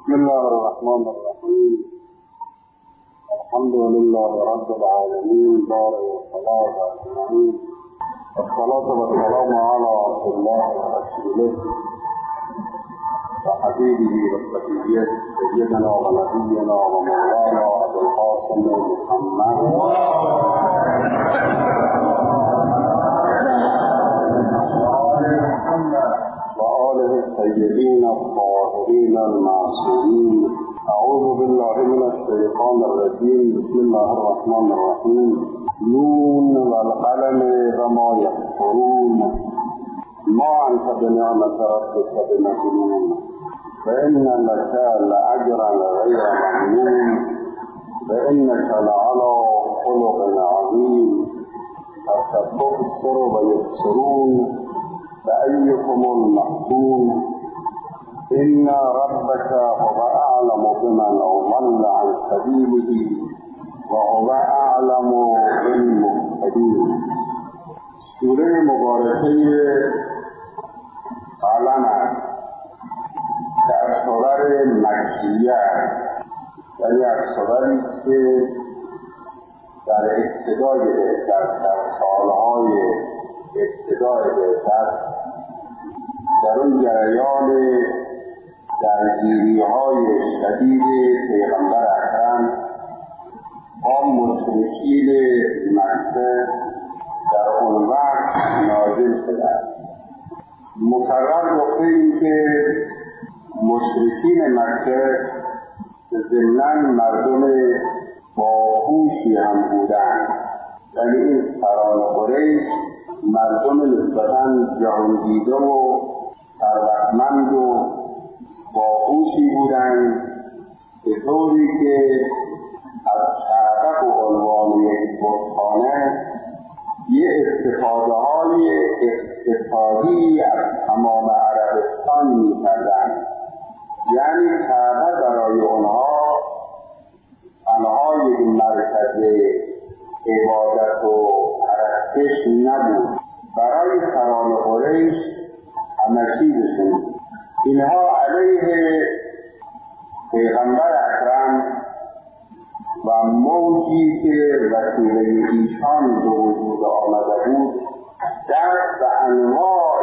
بسم الله الرحمن الرحيم. الحمد لله رب العالمين دار الصلاة أجمعين، والصلاة والسلام على عبد الله ورسوله وحبيبه وصفيه سيدنا ونبينا ومولانا أبي القاسم محمد وآله الطيبين الطاهرين المعصومين. أعوذ بالله من الشيطان الرجيم. بسم الله الرحمن الرحيم. نون والقلم وما يسطرون ما أنت بنعمة ربك بمجنون فإن لك لأجرا غير ممنون وإنك لعلى خلق عظيم فستبصر ويبصرون فأيكم المحكوم إن ربك هو أعلم بمن ضل عن سبيله وهو أعلم بالمهتدين. سوره مبارکه قلم که از سور مکیه یعنی از سوری که در ابتدای در سالهای ابتدای بعثت در اون جریان درگیری‌های شدید پیغمبر اکرم با مشرکین مکه در اون وقت نازل شده. مقرر گفتیم که مشرکین مکه ضمناً مردم باهوشی هم بودند، یعنی این سران قریش مردم نسبتاً جهانگیده و ثروتمند و باهوشی بودند، به طوری که از کعبه و عنوان یک بتخانه یه استفاده های اقتصادی از تمام عربستان می کردند. یعنی کعبه برای اونها تنها یک مرکز عبادت و پرستش نبود، برای سران قریش همه چیزشون. اینها علیه پیغمبر اکرم و موجی که وسیله ایشان به وجود آمده بود دست به انواع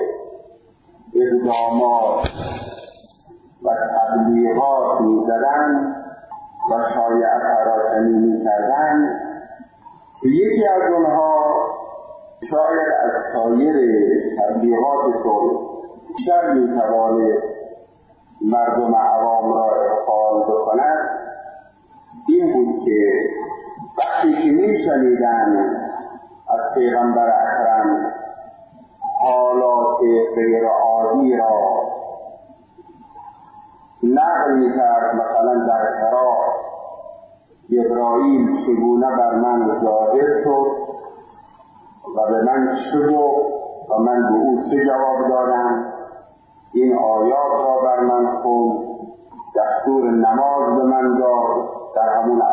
اقدامات و تبلیغات می‌زدند و شایعه پراکنی می‌کردند که یکی از اونها شاید از سایر تبلیغاتشون بیشتر می‌تواند مردم عوام را اغفال بکند. این بود که وقتی که می‌شنیدند از پیغمبر اکرم حالات غیر عادی را نقل می‌کرد، مثلا در حرا جبرائیل چگونه بر من ظاهر شد و به من چه گفت و من به او چه جواب دادم، این آیات را بر من خوند، دستور نماز به من داد در همون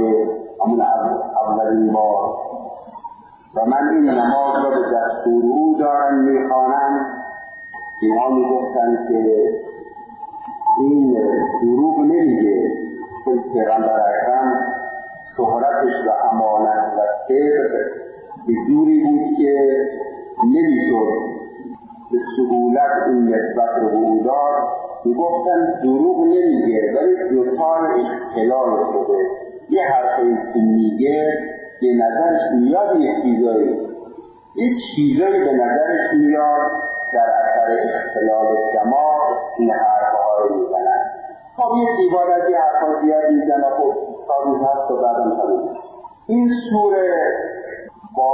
اولین بار و من این نماز را به دستور او دارم میخوانم. اینها میگفتند که این دروغ نمیگه، چون پیغمبر اکرم شهرتش و امانت و صدق به جوری بود که نمیشد به سهولت این نسبت رو به او داد. میگفتن دروغ نمیگه ولی دچار اختلال شده، یه حرفی که میگه به نظرش میاد یه چیزایی به نظرش میاد در اثر اختلال دماغ این حرفها رو میزنن. خب یه دیوار از یه حرفا زیاد میزن و خب سالوز هست و بعدم تموم. این سوره با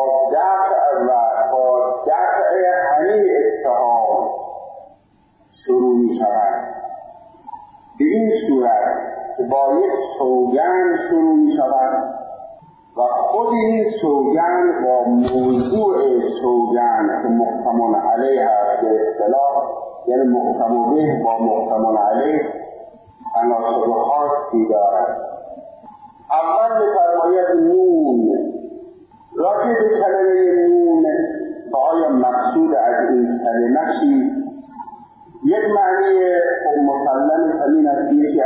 دفع همه اتهام شروع می شود. به این صورت که با یک سوگند شروع می شود و خود این سوگند با موضوع سوگند که مقسم علیه هست به اصطلاح، یعنی مقسم به با مقسم علیه تناسب خاصی دارد. اول می‌فرماید نون، راجع به کلمه نون آیا مقصود از این کلمه چیست؟ یک معنی مسلم همین است، یکی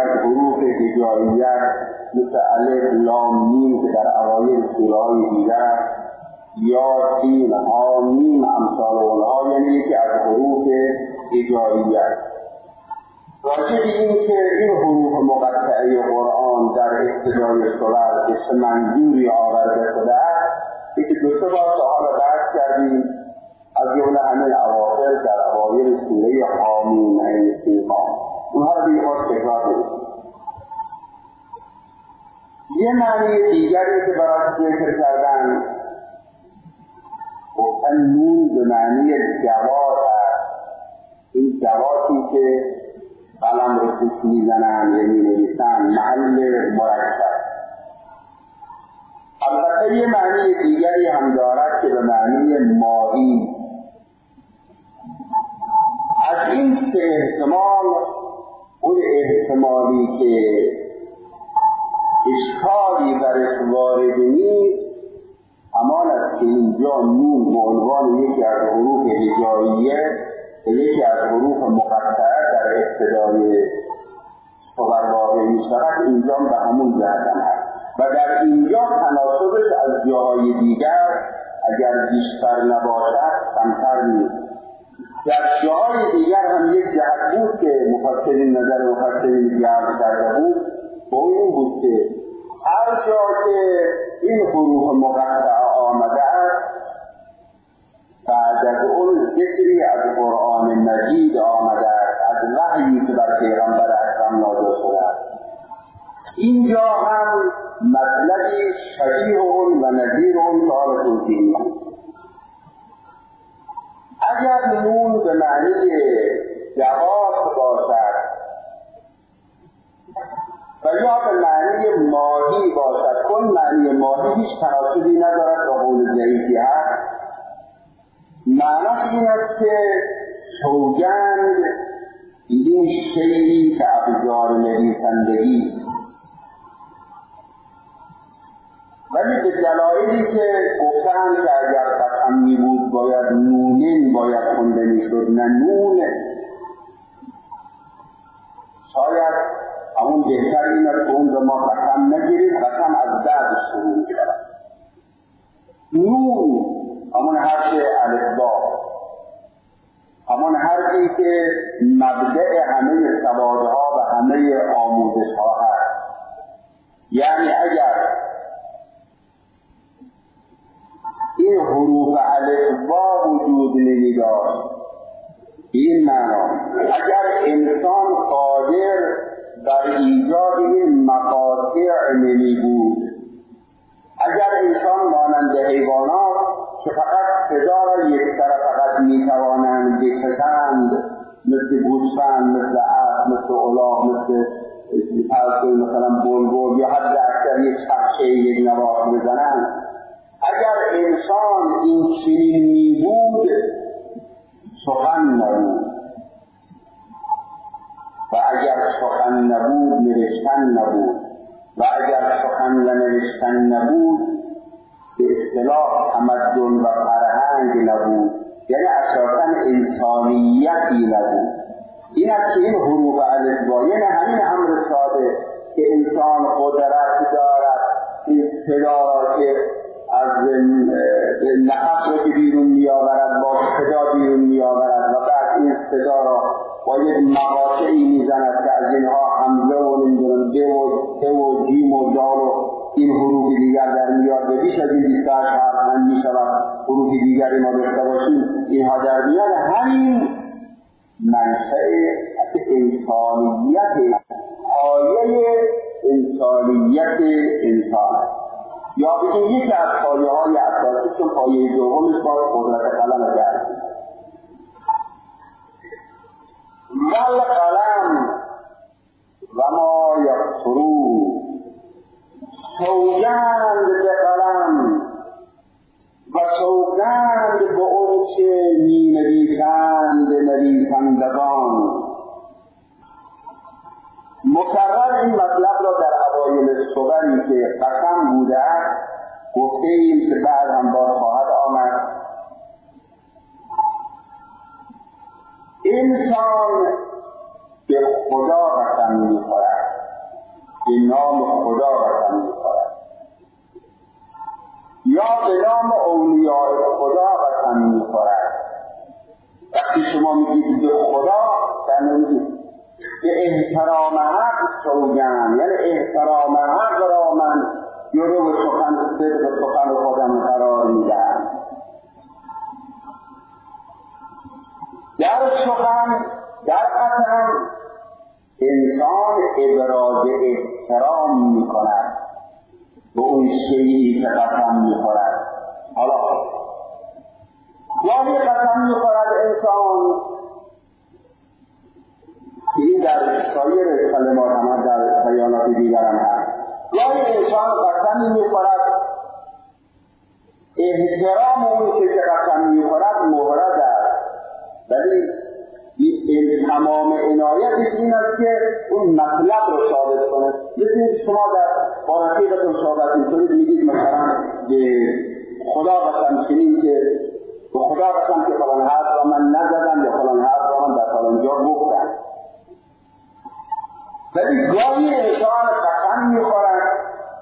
هجائیت مثل الف لام میم که در اوایل سوره‌های دیگر یا سین ها میم امثال اونها، یعنی یکی از حروف هجائیت. راجع به این که این حروف مقطعه قرآن در ابتدای سوره به چه منظوری آورده شده است، یکی دو سه بار تا حالا بحث کردیم، از جمله همین اواخر در اوایل سوره حامیم عین سین ها، اونها رو دیگه باز تکرار نمی‌کنیم. یه معنی دیگری که براش ذکر کردن، گفتن نون به معنی جواد است. این جوادی که قلم رو توش میزنن یا مینویسن، محل مرکب. البته یه معنی دیگری هم دارد که به معنی ماهی. از این سه احتمال، اون احتمالی که اشکالی برش وارد نیست، همان است که اینجا نون به عنوان یکی از حروف هجائیه و یکی از حروف مقطعه در ابتدای سوره واقع می‌شود، اینجا به همون جهت هست و در اینجا تناسبش از جاهای دیگر اگر بیشتر نباشد کمتر نیست. در جاهای دیگر هم یک جهت بود که مفسرین نظر مفسرین جمع کرده بود، با این بود که هر جا که این حروف مقطعه آمده است، بعد از اون ذکری از قرآن مجید آمده است، از وحیی که بر پیغمبر اکرم نازل شده است. اینجا هم مطلبی شبیه اون و نظیر اون دارتون دینی. اگر نون به معنی جواب باشد و یا به معنی ماهی باشد، کن معنی ماهی هیچ تناسبی ندارد با قول ضعیفی هست. معنیش این است که سوگند این شیئی که ابزار نویسندگی، ولی به دلایلی که گفتن که اگر قسمی بود باید نونین باید خونده میشد، نه نون. شاید همون بهتر این است که اون به ما قسم نگیرید، قسم از بعد شروع می‌شود. نون همون حرف الفبا، همون حرفی که مبدأ همه سوادها و همه آموزش‌ها هست. یعنی اگر این حروف الفبا وجود نمی‌داشت، این معنا اگر انسان قادر بر ایجاد این مقاطع نمی بود، اگر انسان مانند حیوانات که فقط صدا را یک طرف فقط می توانند بکشند، مثل گوسفند، مثل اسب، مثل الاغ، مثل مثلا بلبل یا حتی اکثر یک چکشه یک نواخت بزنند، اگر انسان این چنین می بود سخن نبود، و اگر سخن نبود نوشتن نبود، و اگر سخن و نوشتن نبود به اصطلاح تمدن و فرهنگ نبود، یعنی اساساً انسانیتی نبود. این است که این حروف الفبا، یعنی همین امر ساده که انسان قدرت دارد این صدا را که از نفس را که بیرون میآورد با صدا بیرون میآورد و بعد این صدا را با یک مقاطعی میزند که از اینها حمله و نمیدونم ب و جیم و دال و این حروف دیگر در میاد و بیش از این 28 حرف هم میشود حروف دیگری ما داشته باشیم اینها در میاد. همین منشأ انسانیت، پایه انسانیت انسان است، یا بگیم یکی از پایه‌های اساسی، چون پایه دومش باز قدرت قلم درد. والقلم و ما یسطرون، سوگند به قلم و سوگند به اون چه می نویسند نویسندگان. مکرر این مطلب را در اوایل سوری که قسم بوده است گفته ایم که بعد هم باز خواهد آمد. انسان به خدا قسم می خورد، به نام خدا قسم می‌خورد یا به نام اولیاء خدا قسم می‌خورد. وقتی شما میگید به خدا، در نمیگید به احترام حق سوگند، یعنی احترام حق را من جلو سخن صدق سخن خودم قرار میدم. در سخن، در قسم انسان ابراز احترام میکند به اون شیئی که قسم میخورد. حالا گاهی قسم میخورد انسان، این در سایر کلمات هم در بیانات دیگر هم هست، گاهی انسان قسم میخورد احترام اون که قسم میخورد مهرد است، ولی این تمام عنایتش این است که اون مطلب رو ثابت کنه. مثل شما در با رفیقتون صحبت میکنید، میگید مثلا به خدا قسم چنین که به خدا قسم که فلان حرف را من نزدم یا فلان حرف را من در فلان جا گفتم. ولی گاهی انسان قسم میخورد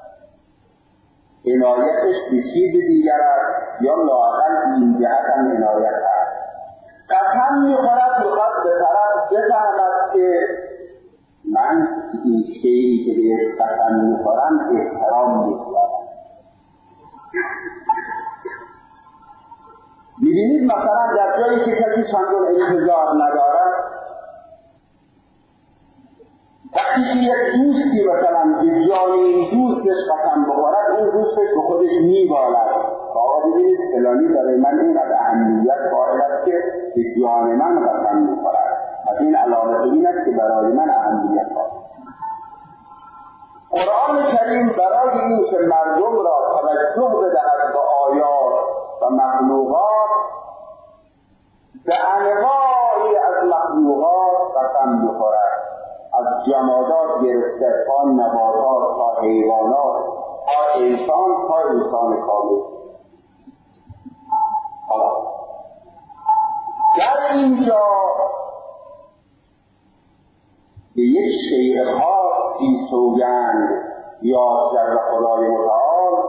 عنایتش به چیز دیگر است یا لااقل این جهت هم عنایت است. قسم میخورد میخواد به طرف بفهمد که من این شیئی که بهش قسم میخورم احترام میخورم. میبینید مثلا در جایی که کسی چندان انتظار ندارد، وقتی یک دوستی مثلا به جان این دوستش قسم بخورد، اون دوستش به خودش میبالد. آقا ببینید فلانی برای من اینقدر اهمیت قائل است که به جان من قسم میخورد، از این علامت این است که برای من اهمیت قائل. قرآن کریم برای این که مردم را توجه بدهد به آیات و مخلوقات، به انواعی از مخلوقات قسم میخورد، از جمادات گرفته تا نباتات تا حیوانات تا انسان کامل. در اینجا به یک شیء خاصی سوگند یا در خدای متعال،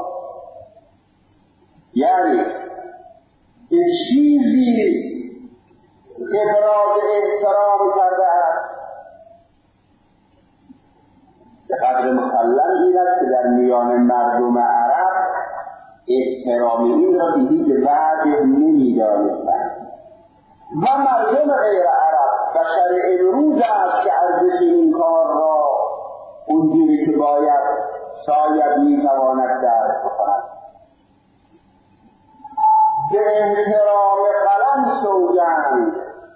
یعنی به چیزی ابراز احترام کرده است. به قدر مسلم این است که در میان مردم عرب احترام این را به هیچ وجه نمی‌دانستند و مردم غیر عرب بشر امروز است که ارزش این کار را اونجوری که باید شاید میتواند درک کند. به احترام قلم سوگند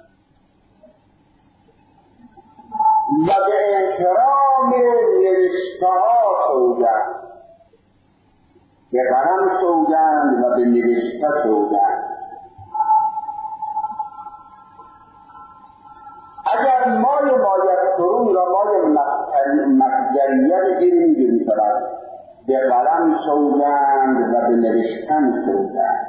و به احترام نوشته‌ها سوگند. به قلم سوگند و به نوشته سوگند. اگر مایه سرون را مایه مصدریت گیری میگیری شود، به قلم سوگند و به نوشتن سوگند.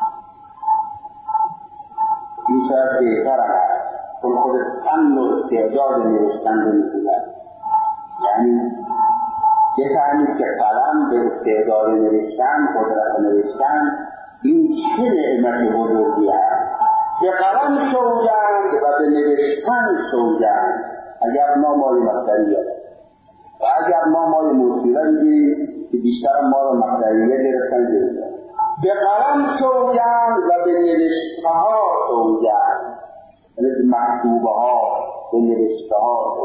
این شاید بهتر است، چون خود فن و استعداد نوشتن رو میگوید. یعنی بفهمید که قلم به استعداد نوشتن، قدرت نوشتن، این چه نعمت بزرگی است. به قلم سوگند و به نوشتن سوگند. اگر ما مای مصدریه و اگر ما مای موسیقی بگیریم که بیشتر ما رو مصدریه گرفتن گرفتن، به قلم سوگند و به نوشته ها سوگند، یعنی به مکتوبه ها، به نوشته ها.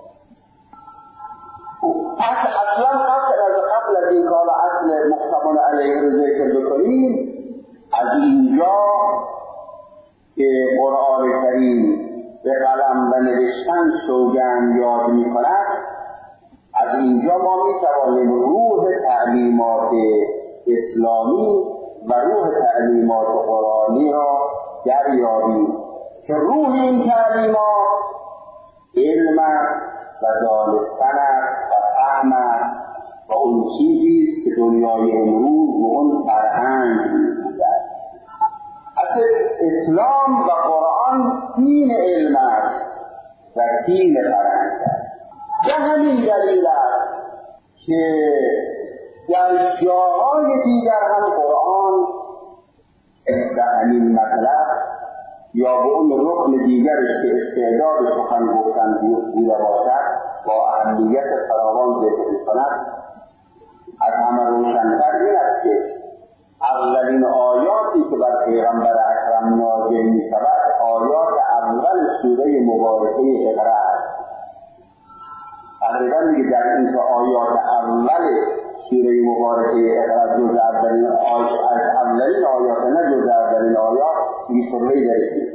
پس اصلا قبل از این کار اصل مقسمون علیه رو ذکر بکنیم، از اینجا که قرآن کریم به قلم و نوشتن سوگند یاد می کند، از اینجا ما می توانیم روح تعلیمات اسلامی و روح تعلیمات قرآنی را دریابیم که روح این تعلیمات علم و دانستن و فهم و اون چیزی است که دنیای امروز و اون فرهنگ می‌بوده. اصل اسلام و قرآن دین علم است و دین فرهنگ است. به همین دلیل است که در جاهای دیگر هم قرآن در همین مطلب یا به اون رکن دیگرش که استعداد سخن گفتن بوده باشد با اهمیت فراوان ذکر می‌کند. از همه روشن‌تر این است که اولین آیاتی که بر پیغمبر اکرم نازل می‌شود آیات اول سوره مبارکه اقرا است. تقریبا دیگه در این آیات اول سوره مبارکه اقرا جز اولین آیات نه جز اولین آیات این سوره درست.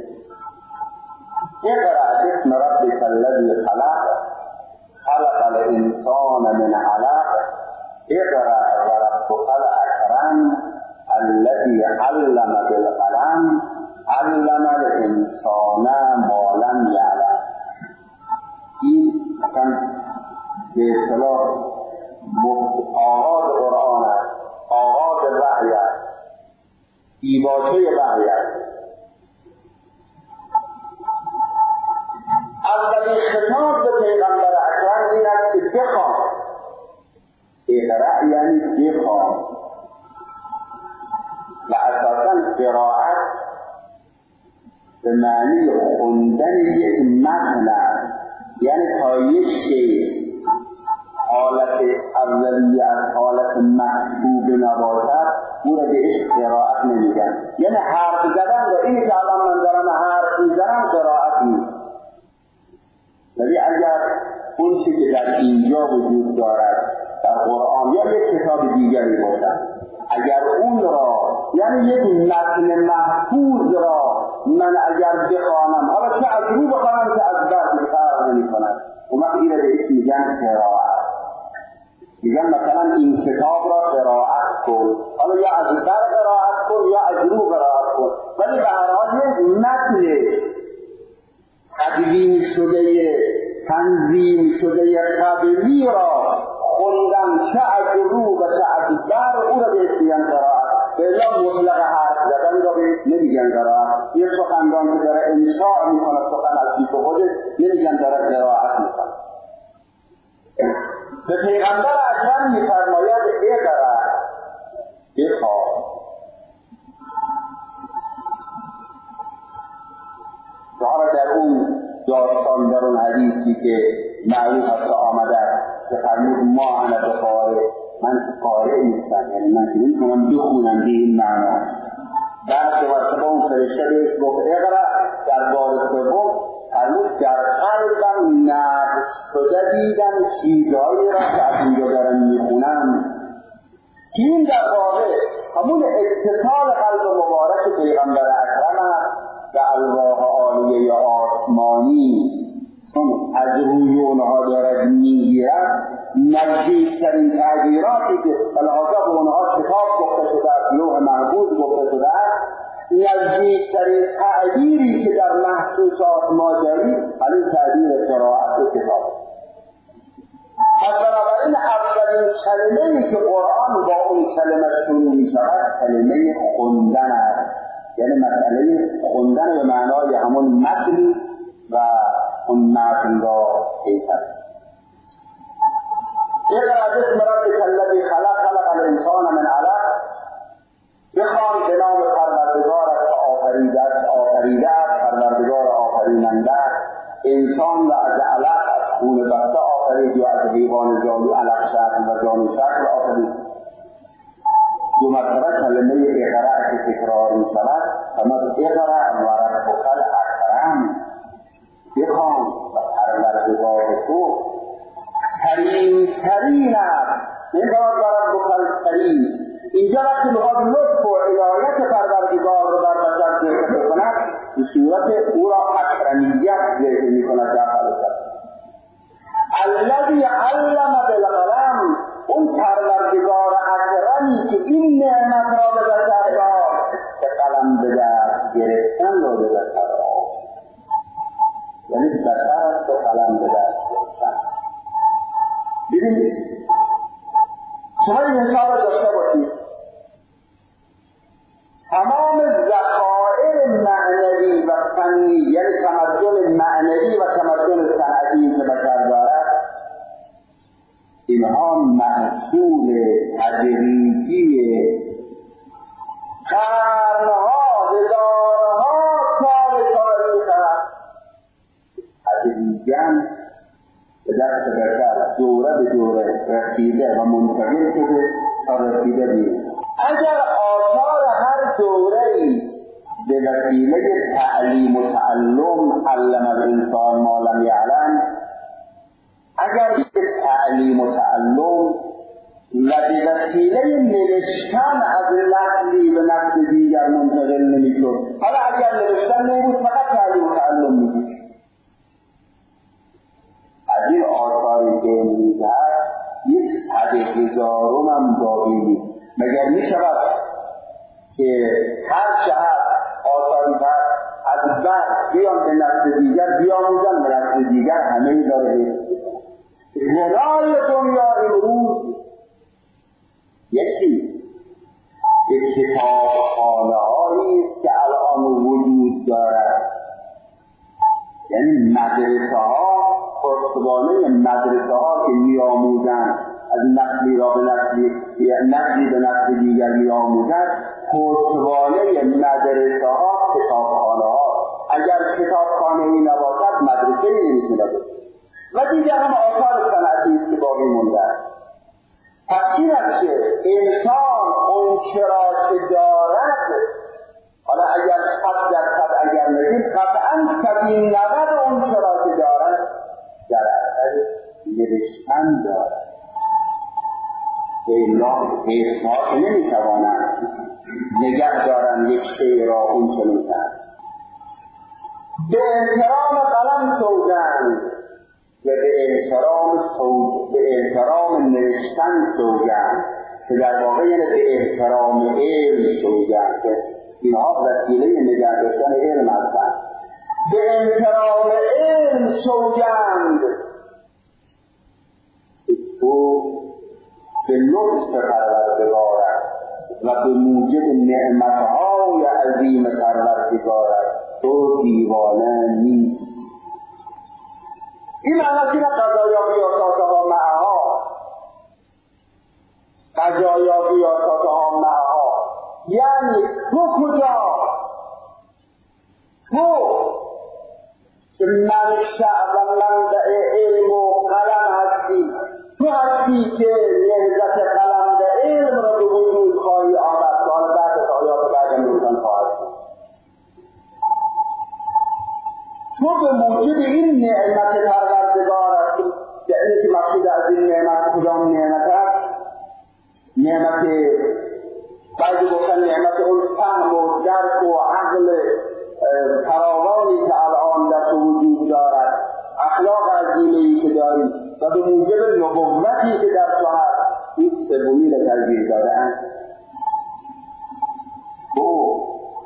اقرا باسم ربک الذی خلق الانسان من علق اقرا وربک الاکرم الذي علم بالقلم علم الانسان ما لم یعلم. این اصلا به اصطلاح آغاز قرآن است، آغاز وحی است، دیباچه وحی است. اولین خطاب به پیغمبر اکرم این است که بخوان. اقرا یعنی بخوان و اساساً قرائت به معنی خوندن یک متن است، یعنی تا یک شیء حالت اولیه از حالت محبوب نباشد او را بهش قرائت نمیگن. یعنی حرف زدن و اینی که الان من دارم حرف میزنم قرائت نیست. ولی اگر اون چیزی که در اینجا وجود دارد در قرآن یا یک کتاب دیگری باشد، اگر اون را یعنی یک متن محفوظ را من اگر بخوانم، حالا چه از رو بخوانم چه از بعد فرق نمی‌کند، اون وقت این را بهش میگن قرائت. میگن مثلا این کتاب را قرائت کن، حالا یا از در قرائت کن یا از رو قرائت کن، ولی به هر حال یک متن تدوین شده تنظیم شده قبلی را خوندن چه از رو و چه از در او را بهش میگن قرائت. بلا مطلق حرف زدن را بهش نمیگن قرائت. یک سخنران که داره انشاء میکنه سخن از پیش خودش نمیگن داره قرائت میکنه. به پیغمبر اکرم میفرماید اقرا بخوان. ظاهر در اون داستان در اون حدیثی که معروف است آمده که فرمود ما انا بقارئ، من قارئ نیستم، یعنی من که نمیتونم بخونم به این معنا. بعد که وقت با اون فرشته بهش گفت اقرا، در بار سوم فرمود در قلبم نقش شده دیدم چیزهایی را که از اینجا دارم میخونم که این در واقع همون اتصال قلب مبارک پیغمبر اکرم است و الواح عالیه آسمانی چون از روی اونها دارد میگیرد. نزدیکترین تعبیراتی که لحاظا به اونها کتاب گفته شده است، لوح محفوظ گفته شده است، نزدیکترین تعبیری که در محسوسات ما داریم همین تعبیر قرائت و کتاب. پس بنابراین اولین کلمه‌ای که قرآن با اون کلمه شروع می‌شود کلمه خوندن است. یعنی مسئله خوندن به معنای همون متن و اون متن را حیثت. اقرا باسم ربک الذی خلق الانسان من علق. بخوان به نام پروردگارت که آفریده است، پروردگار آفریننده انسان و از علق از خون بسته آفرید یا از حیوان جانی علق شکل و جانی شکل آفرید. دو مرتبه کلمه اقرا که تکرار می شود فرمود اقرا و ربک الاکرم. بخوان و پروردگار تو کریم است. این بار ربک الکریم اینجا وقتی میخواد لطف و عنایت پروردگار رو بر بشر ذکر کند به صورت او را اکرمیت ذکر میکند در حالت الذی علم بالقلم. اون پروردگار اکرمی که این نعمت را به بشر داد که قلم به دست گرفتن را به بشر داد، یعنی بشر است که قلم به دست گرفتن. ببینید شما این انسان را داشته باشید، تمام ذخایر معنوی و فنی یعنی تمدن معنوی و تمدن صنعتی که بشر دارد اینها محصول تدریجی قرنها هزارها سال تاریخ تدریجاً به دست بشر دوره به دوره رسیده و منتقل شده تا رسیده بید. اگر آثار هر دوره‌ای به وسیله تعلیم و تعلم علم الانسان ما لم یعلم، اگر به تعلیم و تعلم و به وسیله نوشتن از نسلی به نسل دیگر منتقل نمی‌شد، حالا اگر نوشتن نمی‌بود فقط تعلیم و تعلم می‌بود. از این آثاری که می‌دهد یک 100,000 هم باقی نیست. مگر می‌شود که هر شهر آثاری از بعد بیان به نسل دیگر بیاموزن، به نسل دیگر همه داره. غنای دنیا امروز یکی کتابخانه‌هایی است که الان وجود دارد، یعنی مدرسه‌ها، پشتوانه مدرسه‌ها که می‌آموزند از نسلی را به نسلی، نسلی به نسل دیگر می‌آموزند، پشتوانه مدرسه‌ها کتابخانه‌ها. اگر کتابخانه‌ای نباشد مدرسه‌ای نمی‌تونه باشه. و دیگر هم آثار صنعتی است که باقی مونده است. پس این است که انسان اون چرا که دارد، حالا اگر 100% اگر نگیم قطعاً 90 اون چرا که دارد در اثر نوشتن دارد. الله حفظها که نمیتوانند نگه دارن یک شعر را اون چنوتن. به احترام قلم سوگند و به احترام نوشتن سوگند، که در واقع یعنی به احترام علم سوگند، که اینها وسیله نگه داشتن علم هستند. به احترام علم سوگند تو به لطف پروردگارت و به موجب نعمتهای عظیم پروردگارت تو دیوانه نیست. این معنی که قضایا قیاساتها معها، قضایا قیاساتها معها، یعنی تو کجا؟ تو که منشأ و منبع علم و قلم هستی، تو هستی که لحظت قلم به علم را به وجود خواهی آمد، که حالا بعد از آیات بعد روشن خواهد شد. تو به موجب این نعمت پروردگار هستی، که این که مقصود از این نعمت کدام نعمت است؟ نعمت بعضی گفتن نعمت اون فهم و درک و عقل فراوانی که الان در تو وجود دارد، اخلاق عظیمه‌ای که داریم و به موجب نبوتی که در تو هست، این سومی را ترجیح داده‌اند. تو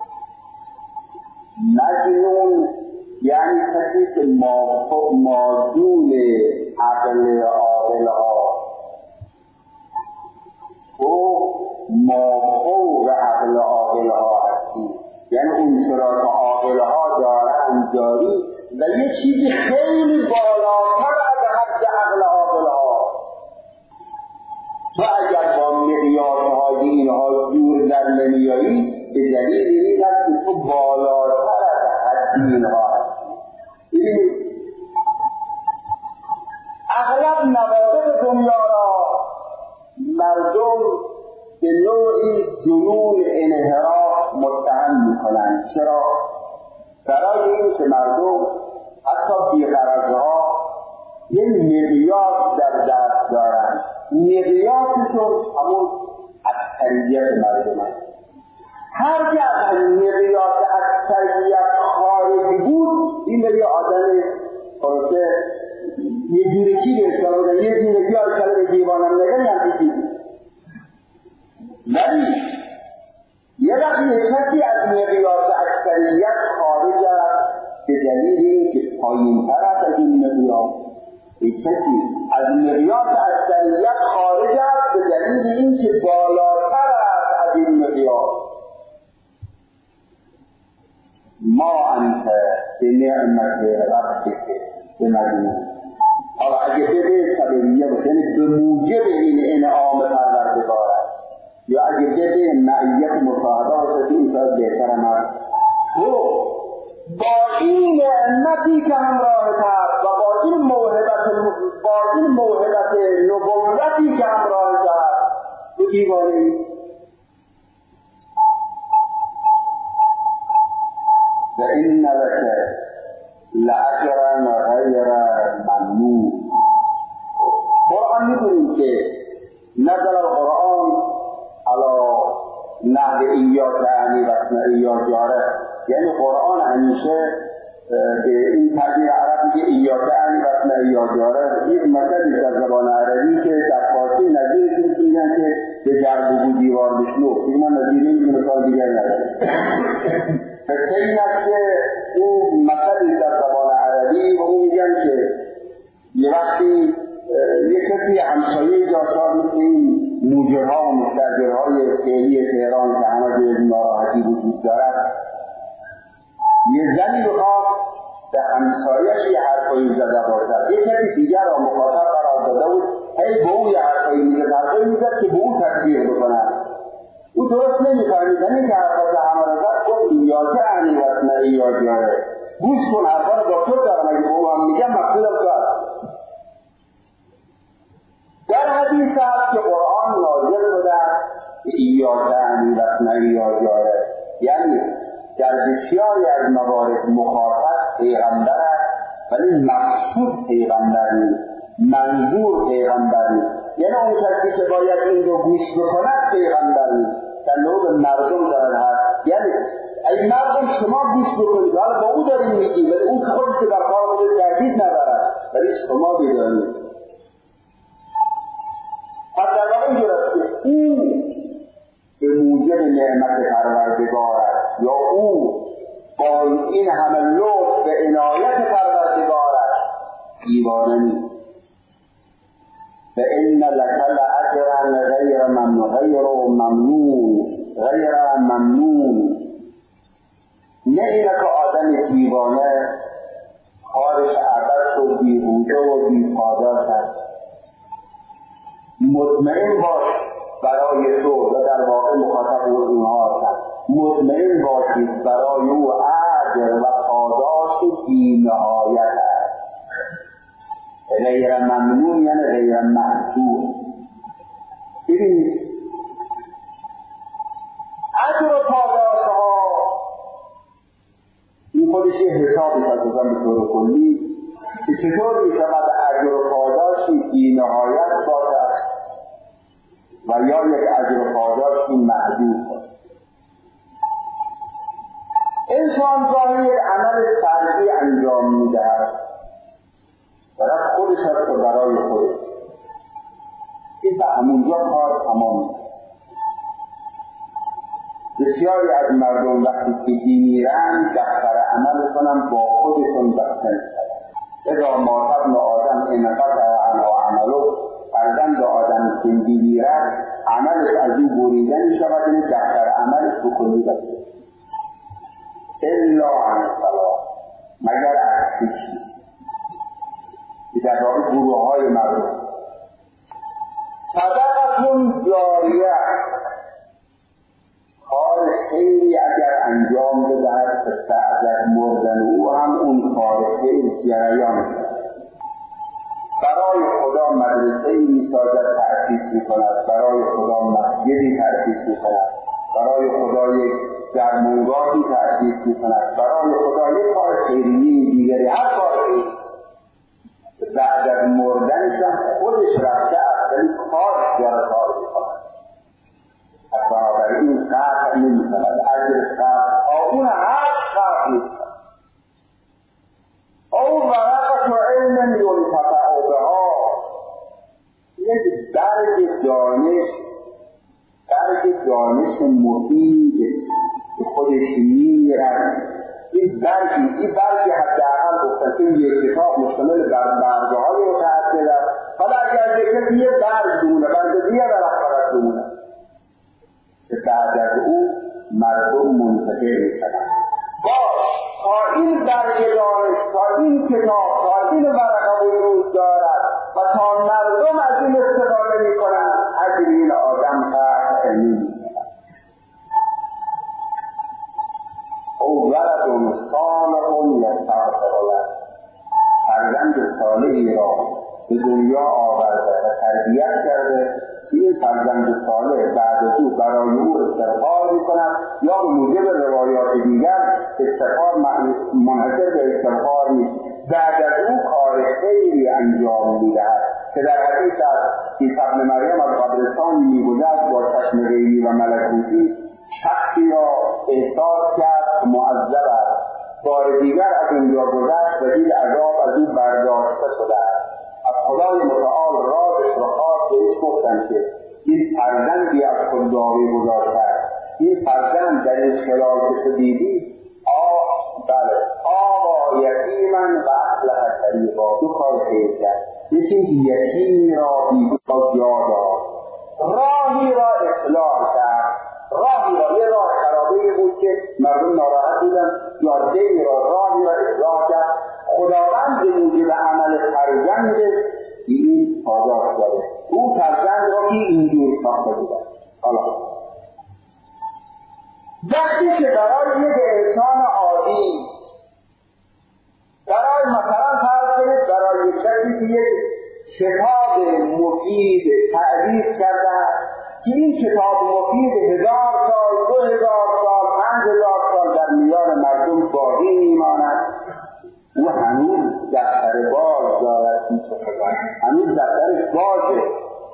مجنون یعنی کسی که مادون عقل عاقل ها، تو مافوق عقل عاقل ها هستی، یعنی اون چرا که عاقل ها دارند داری و یه چیزی خیلی بالاتر از حد عقل عاقل ها. تو اگر با معیارهای اینها جور در نمیایی، به دلیل این است که تو بالاتر از حد اینها هستی. اغلب نوازق دنیا را مردم به نوعی جنون انحراف متهم میکنند. چرا؟ برای این که مردم حتی بی‌غرضها یک مقیاس در دست دارند. مقیاسشون همون اکثریت مردم است. هر که از مقیاس اکثریت خارج بود، این به یه آدم خلاصه یه جورکی به حساب بودن، یه جورکی ها کلمه دیوانم نگه نمیدید. ولی یه وقتی کسی از مقیاس اکثریت خارج است به دلیل این که پایین تر است از این مقیاس، کسی از مقیاس اکثریت خارج است به دلیل این که بالاتر است از این مقیاس. ما انت به نعمت ربک به مجنون. حالا اگه بده سببیه باشه، یعنی به شاید بهترم از تو با این نعمتی که همراهت هست و با این موهبت نبوتی که همراهت هست تو دیوانه ای. و این لک لأجرا غیر ممنون. قرآن می‌دونیم که نزل القرآن علی نحو ایاک عنی و اسمعیاک جاره، یعنی قرآن همیشه به این تعبیر عربی که ایاک عنی و اسمعیاک جاره یک مثلی در زبان عربی که در فارسی نظیرش میگن که به جرب و دیوار بشنو، که ما نظیری مثال دیگر نداریم. قصه این است که اون مثلی در زبان عربی و اون میگن که یه وقتی یک کسی همسایه جاسار مثل این موجرها و مستاجرهای فعلی تهران که همه جای ناراحتی وجود دارد، یه زنی بخواد به همسایه‌اش یه حرفایی زده باشد، یک کسی دیگر را مخاطب قرار داده بود، هی به او یه حرفایی میزد که به او تکبیر بکنند. او درست نمی‌فهمید، همین که حرفات همه را زد گفت ایاک عنی و اسمعیاک جاره، گوش کن حرفا را با تو دارم، اگه به او هم میگم مقصودم تو هست. در حدیث هست که قرآن نازل شده که ایاک عنی و اسمعیاک جاره، یعنی در بسیاری از موارد مخاطب پیغمبر است ولی مقصود پیغمبر نیست، منظور پیغمبر نیست، یعنی اون کسی که باید این رو گوش بکند پیغمبر نیست، در نوع مردم دارد هست. یعنی ای مردم شما گوش بکنید، حالا با او داریم میگیم ولی اون که خودش در کار خودش تردید ندارد، ولی شما بدانید. پس در واقع اینجور است که او به موجب نعمت پروردگار است یا او با این همه لطف به عنایت پروردگار است دیوانه نیست. فإن لك لأجرا غیر ممنون. نه اینه که آدم دیوانه خارش عبث و بیهوده و بی‌پاداش است. مطمئن باش برای تو و در واقع مخاطب اونها هست، مطمئن باشید برای او اجر و پاداش بی‌نهایت است. غیر ممنون یعنی غیر محدود. ببینید اجر و پاداش ها این خودش یه حسابی اساسا به طور کلی که چطور می شود اجر و پاداشی بی‌نهایت باشد و یا یک اجر و پاداشی محدود باشد. انسان گاهی یک عمل سلبی انجام می‌دهد برای خودش هست و برای خودش، این به همونجا کار تمام است. بسیاری از مردم وقتی که میرن دفتر عمل کنن با خودشون بستن اذا مات ابن آدم انقطع عنه عمله، فرزند آدم که میرد عملش از او بریده میشود، این دفتر عملش به کلی بسته الا عن الصلاة، مگر از ذکر. در واقع گروه های مردم صدقتون جاریه، کار خیری اگر انجام بدهد بعد از مردن او هم اون کار خیر جریان کرد، برای خدا مدرسه‌ای می‌سازد تأسیس می‌کند، برای خدا مسجدی تأسیس می‌کند، برای خدا یک درمانگاهی تأسیس می‌کند، برای خدا یک کار خیریه دیگری، هر کار خیری بعد از مردنش هم خودش رفته است ولی کارش داره کار می‌کند. بنابراین قطع نمی‌کند، اجرش قطع اون هر قطع می‌کند. او ورقت علم ينتفع بها، یک برگ دانش مفید که خودش می‌رد. این برگی حداقل گفتن که یک کتاب مشتمل بر برگه‌های متعدد است، حالا اگر یک کسی یک برگ دونه برگ دیگه برای دونه که بعد از او مردم منتفع می‌شوند. تا این برگ دانش، تا این کتاب، تا این ورقه وجود دارد و تا مردم از این استفاده می‌کنند، اجر این آدم قطع نمی‌شود. به دنیا آورده و تربیت کرده که این فرزند صالح بعد از او برای او استغفار میکند، یا به موجب روایات دیگر استغفار منحصر به استغفار نیست، بعد از او کار خیری انجام میدهد که در حدیث از عیسی ابن مریم از قبرستانی میگذشت با چشم غیبی و ملکوتی، شخصی را احساس کرد معذب است، بار دیگر از اینجا گذشت و دید عذاب از او برداشته شده است. از خدای متعال رازش را خواست، بهش گفتند که این فرزندی از خود داوی گذاشته است، این فرزند در این خلال که تو دیدی آقا یتیمن و اصلح طریقا، دو کار خیر کرد. یکی اینکه یتیمی را بیگاه جا داد، راهی را اصلاح کرد، راهی را یه راه خرابه‌ای بود که مردم ناراحت بودن، جاده‌ای را راهی را اصلاح کرد. خداوند به موجب عمل فرزندش این پاداش داده. اون فرزند را که اینجور ساخته بودن. حالا وقتی که برای یک انسان عادی، برای مثلا فرض کنید برای کسی که یک کتاب مفید تعریف کرده که این کتاب مفید 1000 سال، 2000 سال، 5000 سال در میان مردم باقی میماند، او هنوز دفتر باز دارد، هنوز دفترش بازه.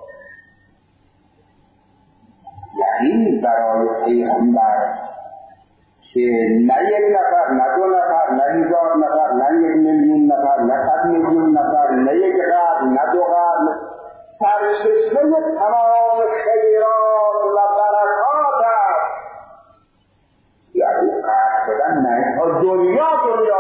یعنی برای پیغمبر که نه یک نفر، نه دو نفر، نه 1000 نفر، نه 1,000,000 نفر، نه 100,000,000 نفر، نه یک قرن، نه دو قرن، سرچشمه تمام خیرات و برکات است. یعنی قرد شدن نه تا دنیا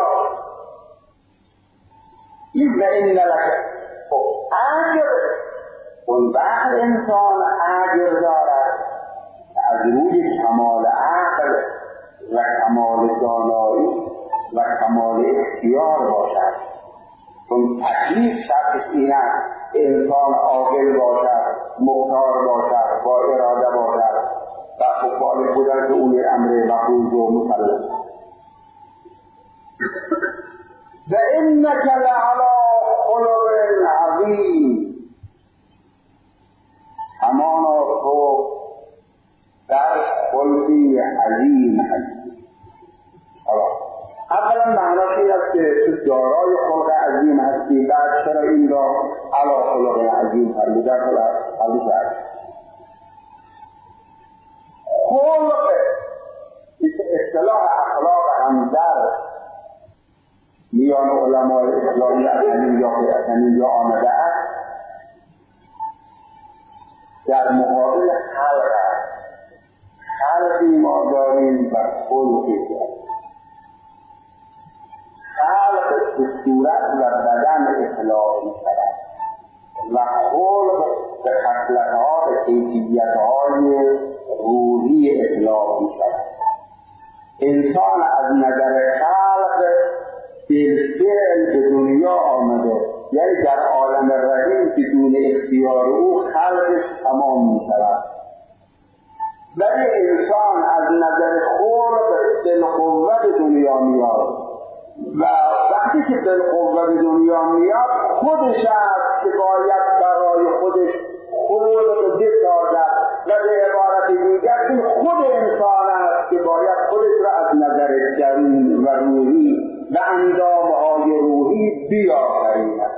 این به این نلکه اجر اون وقت انسان اجر دارد که از روی کمال عقل و کمال دانایی و کمال اختیار باشد. چون تکلیف شرطش این است انسان عاقل باشد، مختار باشد، با اراده باشد و مخالف بودن که اون امر مفروض و مسلم. و انک لعلی خلق عظیم، همانا تو در خلقی عظیم هستی. اولا معناش این است که تو دارای خلق عظیم هستی، بعد چرا این را علی خلق عظیم فرموده شد؟ خلق اصطلاح اخلاق هم در میان علماء اسلامی از اینجا آمده است، در مقابل خلق است. خلقی ما داریم و خلقی داریم. خلق به صورت و بدن اطلاق می شود و خلق به خصلت‌ها و کیفیت‌های روحی اطلاق می شود. انسان از نظر خلق بالفعل به دنیا آمده، یعنی در عالم رحیم بدون اختیار او خلقش تمام می شود. ولی انسان از نظر خلق بالقوه به دنیا میاد و وقتی که بالقوه به دنیا میاد خودش است که باید برای خودش خلق بسازد و به عبارت دیگر این خود انسان است که باید خودش را از نظر درون و روحی و اندامهای روحی بیافریند.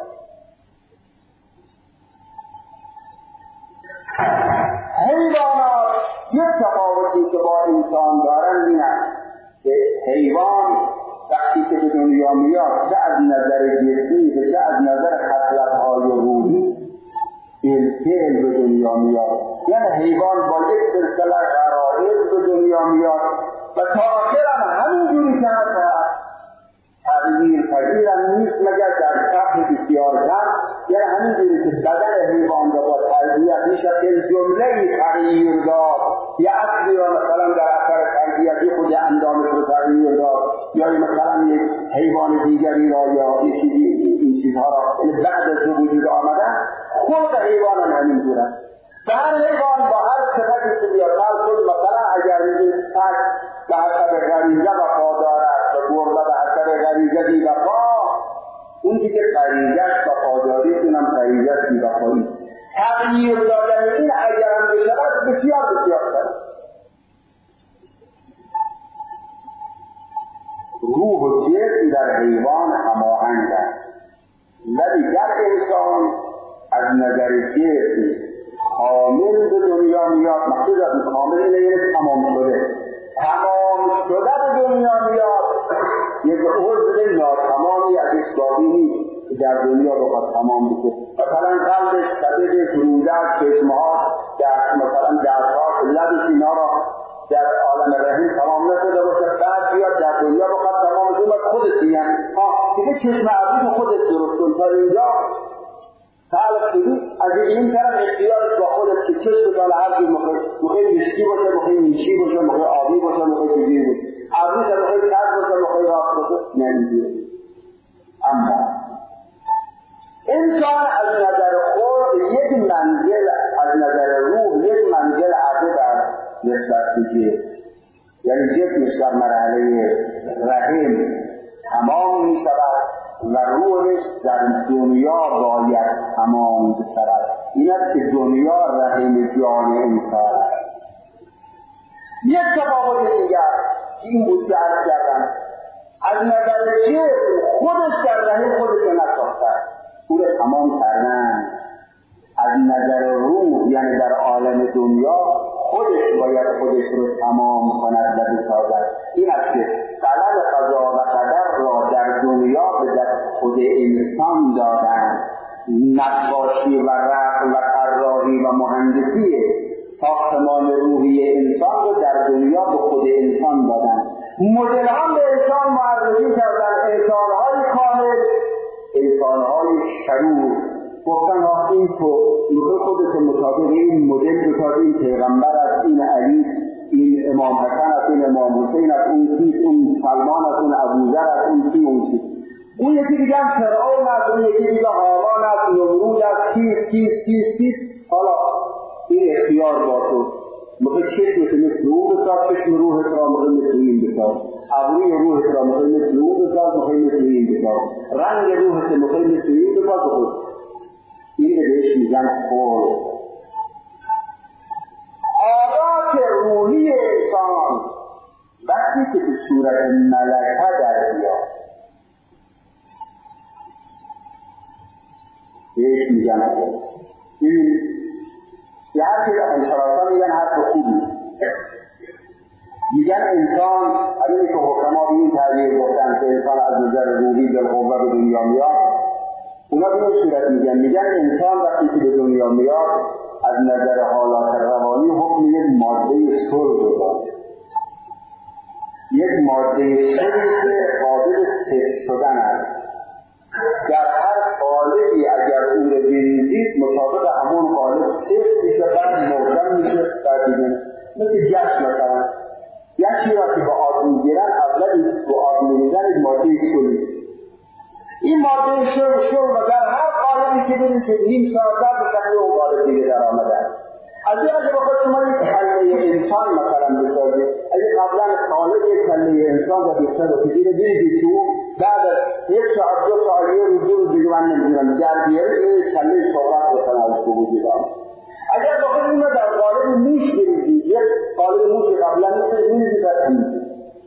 حیوانات یک تفاوتی که با انسان دارند این است که حیوان وقتی که به دنیا میاد چه از نظر جسمی و چه از نظر خصلت‌های روحی بالفعل به دنیا میاد. یعنی حیوان با یک سلسله غرایز به دنیا میاد و تا آخر هم همینجوری که هست تغییر پذیرم نیست مگر در شکل بسیار کم. یعنی همینجوری که بدن حیوان را با تربیت میشه که جمله تغییر داد یا اصلی را مثلا در اثر تربیتی خود اندامش رو تغییر داد یا مثلا یک حیوان دیگری را یا یک این چیزها را بعد از وجود آمدن. خود حیوان هم همینجور است. به هر حیوان با هر صفتی که بیاد مثلا اگر این سگ به حسب غریزه وفادار است و گربه به حسب غریزه بی وفا، اون دیگه غریزه‌اش وفاداریشون هم غریزه تغییر دادن این اگر هم بشود بسیار بسیار کرد. روح و جسم در حیوان هماهنگند، ولی در انسان از نظر جسم کامل به دنیا میاد. مقصود از کامل اینه تمام شده. تمام شده به دنیا میاد. یک عضو ناتمامی ازش باقی نیست که در دنیا بخواد تمام بشه. مثلا قلبش، کبدش، رودش، چشمهاش، مثلا دستهاش، لبش، اینا را در عالم رحیم تمام نشده باشه، بعد بیاد در دنیا بخواد تمام بشه. بعد خودت بگم دیگه چشم ابروی خودت درست کن تا اینجا تعلق شدی. از این طرف اختیارش با خودت که چشم داره هر کی مخیل مشکی باشه، مخیل نیشی باشه، مخیل آبی باشه، مخیل جدید باشه، ابروش مخیل چرد باشه، مخیل راست باشه، نمیدونه. اما انسان از نظر خود یک منزل، از نظر روح یک منزل عقل در نسبت به جسم، یعنی جسمش در مرحله رحم تمام می شود و روحش در دنیا باید تمام بشود. این است که دنیا رحم جان انسان است. یک تفاوت دیگر که این بود که عرض کردم، از نظر جسم خودش در رحم خودش نساختن، او را تمام کردن. از نظر روح یعنی در عالم دنیا خودش باید خودش رو تمام کند و بسازد. این است که طلب قضا و قدر را در دنیا به دست خود انسان دادن. نقاشی و رسم و طراحی و مهندسی ساختمان روحی انسان رو در دنیا به خود انسان دادن. مدل هم به انسان معرفی کردن، انسان‌های کامل، انسان‌های شرور. گفتن این تو خودت مطابق این مدل بساز، این پیغمبر است، این علی، این امام حسن است، این امام حسین است، اون چیز، اون سلمان است، اون ابوذر است، اون چی، اون چی. اون یکی دیگه هم فرعون است، اون یکی دیگه هامان است، نمرود است، چیز. حالا این اختیار با تو. مخیل چشمت مثل اون بساز، چشم روحت را مخیل مثل این بساز، ابروی روحت را مخیل مثل اون بساز، مخیل مثل این بساز، رنگ روحت مخیل مثل این بساز خود. این بهش میگن خود. حالات روحی انسان وقتی که به صورت ملکه در بیاد بهش میگن خود. این یه حرفی انشاءالله میگن حرف خوبی، میگن انسان همینی که حکما به این تعبیر گفتن که انسان از نظر روحی بالقوه به دنیا میاد، اونا به این صورت میگن انسان وقتی که به دنیا میاد از نظر حالات روانی حکم یک ماده صلح داره، یک ماده صلح که قابل صفر شدن است. در هر قالبی اگر او رو بریزید مطابق همون قالب صفر میشه، بعد مردن میشه، بعد دیگه مثل گشت مثلا گشتی را که با آب میگیرن اولی با آب میگیرن یک ماده صلح. این ماده شل و در هر قالبی که ببینید که نیم ساعت بعد به شکل اون قالب دیگه در آمده است. از این اگه بخواد شما یک کله انسان مثلا بسازید، اگه قبلا قالب یک کله انسان را بیشتر بسید دیدید تو بعد یک ساعت دو ساعت یه روز دیگه من نمیدونم در بیاره این کله صحبت بکنه از تو وجود آمد. اگر بخواد اون را در قالب موش بریزید، یک قالب موش قبلا میریزید در همین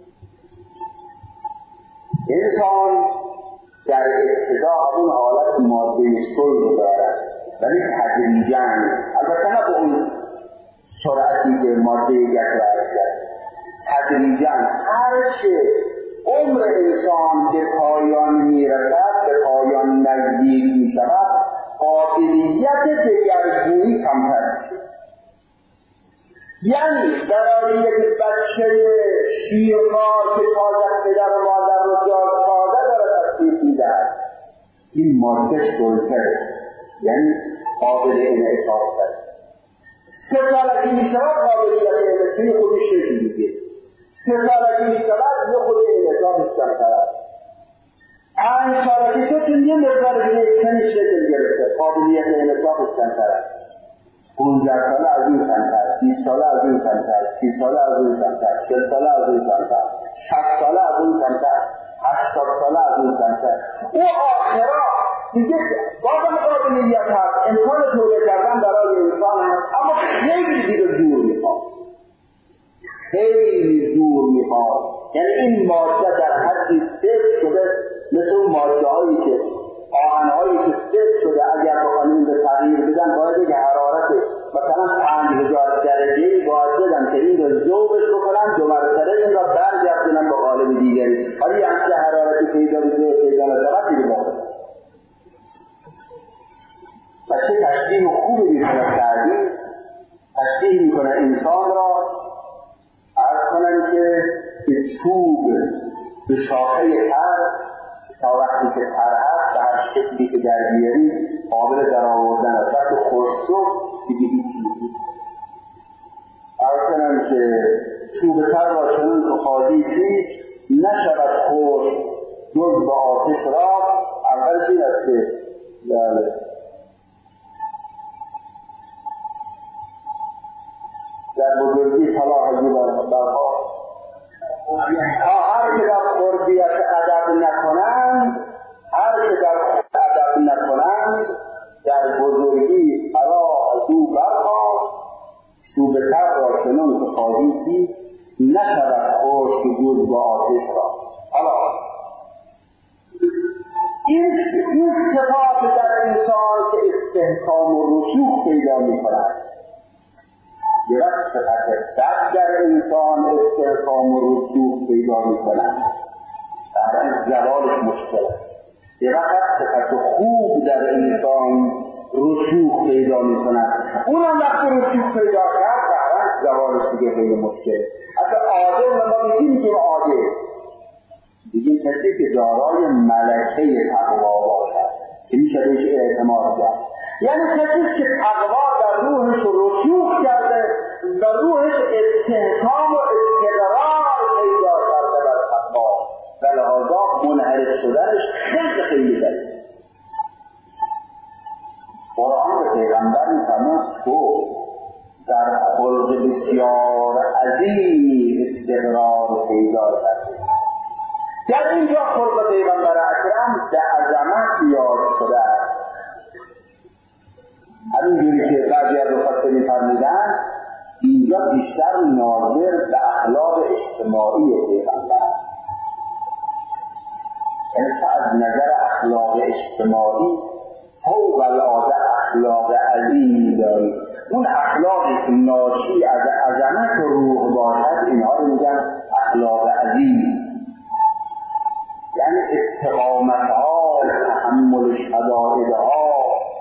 انسان در ابتدا اون حالت ماده صلح دارد، ولی تدریجاً، البته نه به اون سرعتی که ماده گشت کرد، تدریجاً هرچه عمر انسان به پایان میرسد، به پایان نزدیک میشود، قابلیت دگرگونی کمتر میشه. یعنی برای یک بچه شیرخوار که تازه پدر و مادر رو تازه داره تصدیق میدهد، این ماده صلحه، یعنی قابل انعطاف است. 3 سالگی میشود قابلیت انعطاف خودش شکل میگیره، 3 سالگی میشود یه خود انعطافش کمتر است، 5 سالگی شد یه مقدار دیگه کمی شکل گرفته، قابلیت انعطافش کمتر است. 15 ساله از این کمتر، 20 ساله از این کمتر، 30 ساله از این کمتر، 40 ساله از این کمتر، 60 ساله از این کمتر، 80 ساله از این کمتر. او آخرا دیگه بازم قابلیت هست، امکان توبه کردن در خیلی زور میخواد. یعنی این ماده در حدی صفر شده، مثل اون ماده هایی که آهن هایی که صفر شده اگر بخوان این به تغییر بدن باید یک حرارت مثلا 5000 درجه باید بدن که این رو ذوبش بکنن، دو مرتبه این را برگردونن به قالب دیگری. ولی یه همچه حرارتی پیدا نشود دیگه باید. و چه تشبیه خوبی میکنه کردیم، تشبیه میکنه انسان را. عرض کنم که چوب به شاخه تر تا وقتی که تر هست به هر شکلی که در بیاری قابل در آوردن است. وقتی خشک شد دیگه هیچی نیست. عرض کنم که چوب تر را چنان که خواهی پیچ نشود خشک جز به آتش را. اولش این است که در بزرگی صلاح برها هر که در خردیت ادب نکنند، هر که در ادب نکنند در بزرگی صلاح از او برها. شوبتر را چنان که خواهی پیچ نشود خشک جز به آتش را. حالا این صفات در انسان که استحکام و رسوخ پیدا می‌کند، یک صفت بد در انسان استحکام و رسوخ پیدا می‌کند، بعد زوالش مشکل است. یک صفت خوب در انسان رسوخ پیدا می‌کند، اونم وقتی رسوخ پیدا کرد بعد زوالش دیگه خیلی مشکل. اصلا عادل ما میگیم عادل دیگه کسی که دارای ملکه تقوا باشد که میشه بهش اعتماد کرد. یعنی کسی که تقوا در روحش رسوخ کرده و روحش استحکام و استقرار پیدا کرده در تقوا و لحاظا منحرف شدنش خیلی داره. قرآن به پیغمبر میفرماید تو در خلق بسیار عظیمی استقرار پیدا کرده. در اینجا خلق پیغمبر اکرم به عظمت یاد شده است. همینجوری که بعضی از مفسرین فرمودند اینجا بیشتر ناظر به اخلاق اجتماعی پیغمبر، یعنی از نظر اخلاق اجتماعی فوق العاده اخلاق عظیمی دارید. اون اخلاقی که ناشی از عظمت روح باشد اینها رو میگن اخلاق عظیم. یعنی استقامتها، تحمل شدائدها،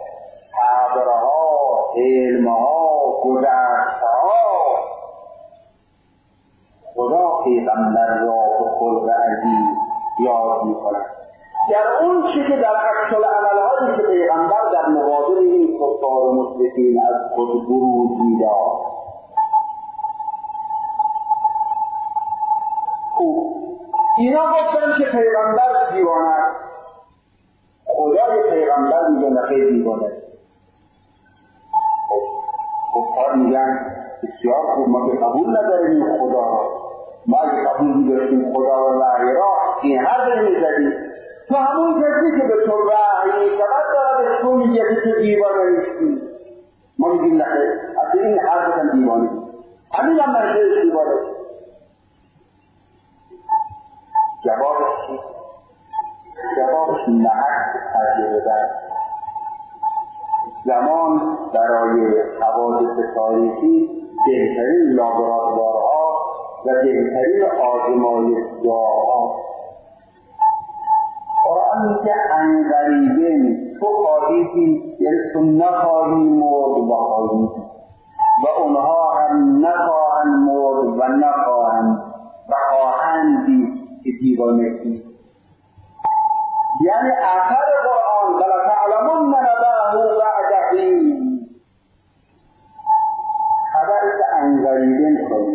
صبرها، علمها، گذشتها. خدا پیغمبر را به خلق عظیم یاد می‌کند. در اون چی که در عکس العمل‌هایی که پیغمبر در مقابل این کفار و مشرکین از خود بروز می‌داد. اینا گفتن که پیغمبر دیوانه است. خدای پیغمبر میگه نخیر دیوانه است. کفار میگن بسیار خوب، ما که قبول نداریم این خدا را. ما اگه قبول می‌داشتیم خدا و وحی را این حرف نمی‌زدیم. تو همون کسی که به تو وحی می‌شود داره به تو میگه که تو دیوانه نیستی. ما میگیم نخیر، اصلا این حرف هم دیوانه. همین هم منشأش دیوانه. جوابش چی؟ جوابش محک تجربه است. زمان برای حوادث تاریخی بهترین لابراتوارها و بهترین آزمایشگاه‌ها. قرآن میگه عنقریباً تو خواهی دید، یعنی تو نخواهی مرد و خواهی دید و اونها هم نخواهند مرد و خواهند دید که دیوانگی. یعنی اثر قرآن ولتعلمن نبأه بعد حین، خبرش عنقریباً خواهید.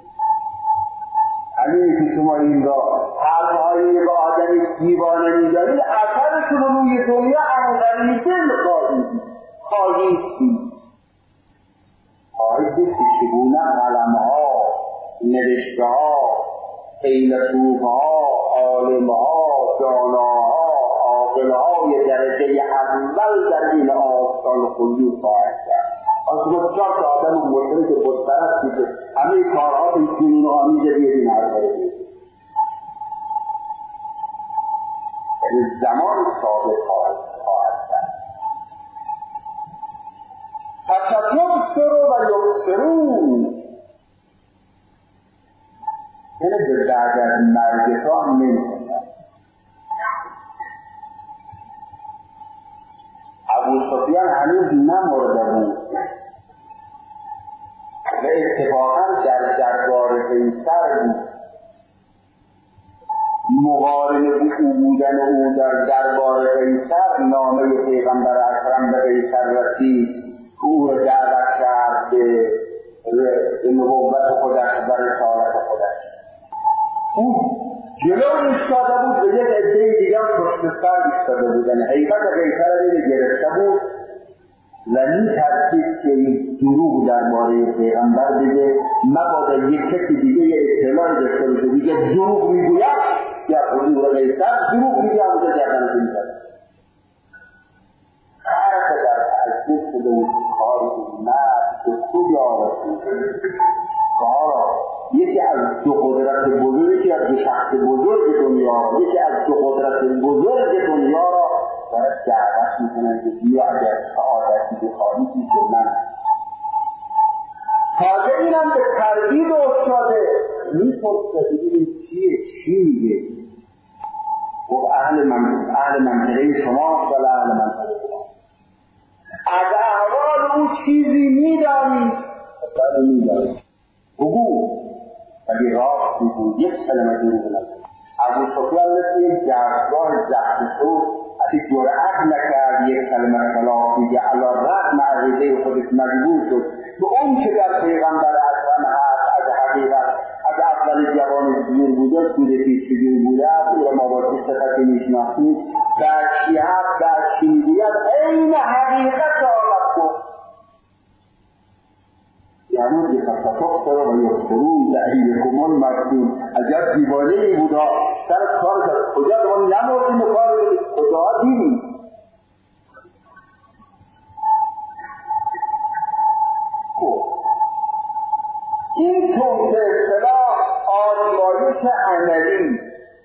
همین که شما این را حرفهایی به آدمی دیوانه می‌دارید اثرش رو روی دنیا عنقریباً خواهید دید. خواهید دید که چگونه قلم‌ها، نوشته‌ها، فیلسوف‌ها، عالم‌ها، داناها، عاقل‌های درجه اول در این آستان خلود خواهد کرد. شما 4 تا آدم مشرک بتپرستی که همه کارها این جنون آمیز بیدین هست زمان ثابت خواهد کرد. فتبصر و یبصرون، یعنی به بعد از مرگ تو هم نمی‌کنند. ابو سفیان هنوز نمرده بود و اتفاقا در دربار قیصر بود. مقارن او بودن او در دربار قیصر نامه پیغمبر اکرم به قیصر رسید، او را دعوت کرد به نبوت خودش و رسالت خودش. او جلو ایستاده بود، به یک عده دیگر پشت سر ایستاده بودن. حقیقت قیصر را گرفته بود و می‌ترسید که این دروغ درباره پیغمبر بگه، مبادا یک کسی دیگه اطلاعی داشته باشه دیگه دروغ میگوید یا حضور قیصر دروغ میگه اونجا گردن میزنه. هر که در تعجب شده و کار مرد به کجا رسید کارا، یکی از دو قدرت بزرگ، یکی از دو شخص بزرگ دنیا، یکی از دو قدرت بزرگ دنیا را باید دعوت میکنن که بیا اگر سعادتی بخواهی که من تازه اینم به تردید افتاده میپرسه ببینید چی میگه. خب اهل منطقه شما ولی اهل منطقه شما از احوال او چیزی میدانی؟ بله میدانی. بگو ولی راست میگو، یک کلمه دروغ نگو. ابو سفیان مثل یک دستگاه ضبط شد، اصلا جرأت نکرد یک کلمه خلاف بگه، علی رغم عقیده خودش مجبور شد به اون که در پیغمبر اکرم هست از حقیقت از اول جوان صغیر بوده، کودکی چجوری بوده، او را ما با صفتی میشناسیم، در چی هست، در چی میگوید، عین حقیقت آمد گفت. یعنی که فتبصر و یبصرون لأیکم المفتون. عجب دیوانه‌ای بود ها، سر کار کرد کجا ما نمردیم و کار کجا دیدیم. این طور به اصطلاح آزمایش عملی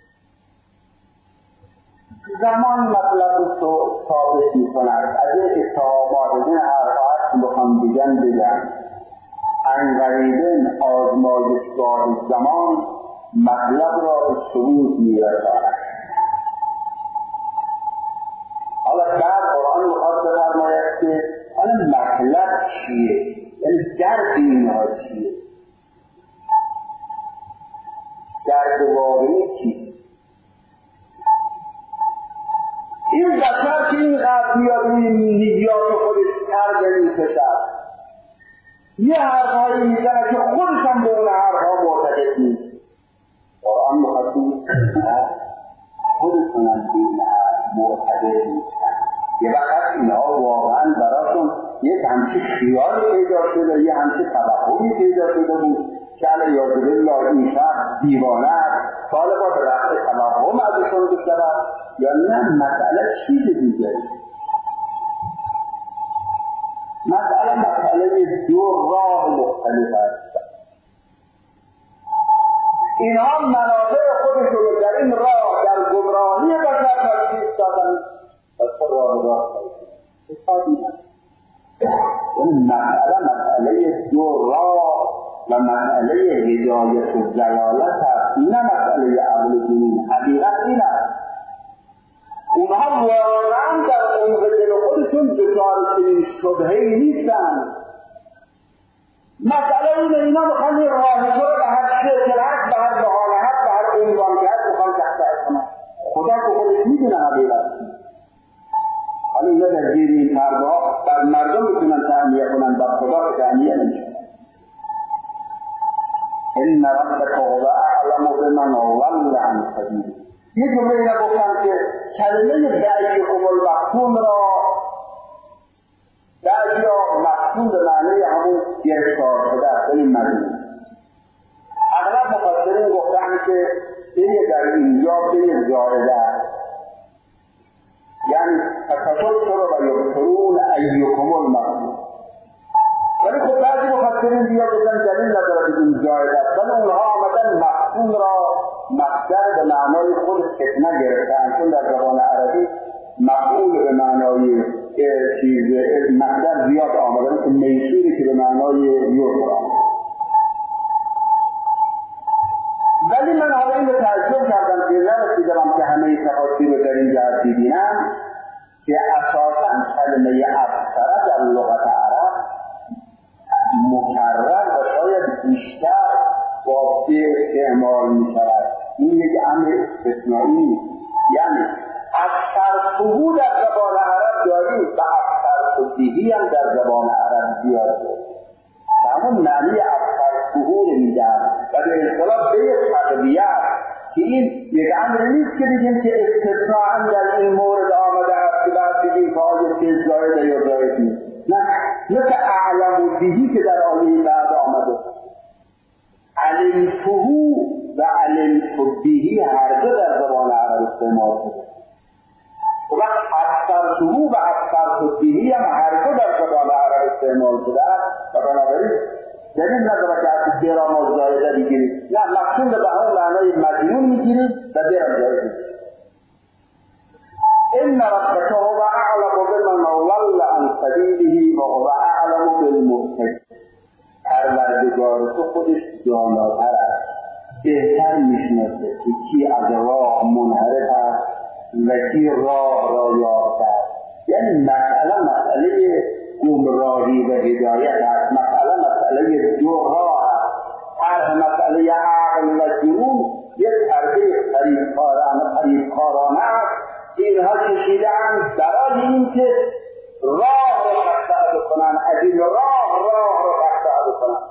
زمان مطلب تو ثابت می‌کند. از این اتهامات از این حرفات بخوام بگن انقریباً آزمایشگاه زمان مطلب را به ثبوت می‌رساند. حالا در قرآن می‌خواد بفرماید که حالا مطلب چیه؟ یعنی درد اینها چیه؟ درد واقعی چیه؟ این بشر که اینقدر بیاد روی نیات خودش کرده می‌کشد، یه حرفایی میزنه که خودش هم به اون حرفها معتقد نیست. قرآن مخاطب خودشون هم به این معتقد نیستن. یه وقت اینها واقعا براشون یک همچه خیالی پیدا شده، یه همچه توهمی پیدا شده بود که علیه بالله این شخص دیوانه است، طالبا به رفت توهم ازشون بشود یا نه مسئله چیز دیگه. مسئله دو راه مختلف است. اینها منابع خودشون در این راه در گمراهی بشر تشخیص دادن و راه راست حسابی هست. این مسئله دو راه و مسئله هدایت و جلالت است، نه مسئله عقل دین. حقیقت این است اونها واقعا در عمق دل خودشون دچار چنین شبهه‌ای نیستن. مسئله اینه اینا میخوان این راه رو به هر شکل هست، به هر بهانه هست، به هر عنوان که هست میخوان تحقیق کنن. خدا که خودش میدونه حقیقت. حالا اینا در زیر این پرده‌ها بر مردم میتونن تهمیه کنن، بر خدا که تهمیه نمیشن. ان ربک هو اعلم بمن ضل عن سبیله. یه جمله اینا گفتم که کلمه دعیکم المفتون را دعیا مفتون به معنی همون گرفتار شده است. این معنی اغلب مفسرین گفتن که این در اینجا به زائده است، یعنی فتبصر و یبصرون ایکم المفتون. مفسرین بیا بگن دلیل نداره که این زائد است، ولی اونها آمدن مفعول را مصدر به معنای خود فتنه گرفتن، چون در زبان عربی مفعول به معنای چیز مصدر زیاد آمدن که میسوری که به معنای یسر آمد. ولی من حالا این رو تعجب کردم که نرسیدم که همه تفاصیل رو در این جهت ببینم که اساساً کلمه ابصره در لغت عرب مکرر و شاید بیشتر با به استعمال می شود. این یک امر استثنایی، یعنی ابصرته در زبان عرب داریم و ابصرتهی هم در زبان عرب زیاد داریم. همون معنی ابصرته رو میدن و به اصطلاح به تقویت که این یک امر نیست که بگیم که استثناء در این مورد آمده است که بعد بگیم که آیه زائد یا زائد نیست. نه، مثل اعلم بهی که در آیه بعد آمده، علمته و علمت بهی هر دو در زبان عرب استعمال شده و ابصرته و ابصرت بهی هم هر دو در زبان عرب استعمال شده و بنابراین دلیل نداره که از درام و زائده بگیرید، نه، مقصود به همون معنای مجنون میگیرید و درام زائده بگیرید. ان ربک هو اعلم بمن ضل عن سبیله و هو اعلم بالمهتدین. پروردگار تو خودش داناتر است، بهتر میشناسه که کی از راه منحرف است و کی راه را یافته است. یعنی مسئله گمراهی و هدایت است، مسئله دو راه است. هر مسئله عقل و جنون یک تربیه قریبکارانه است که اینها کشیدند برای اینکه راه را تقطع بکنند، از این راه را تقطع بکنند.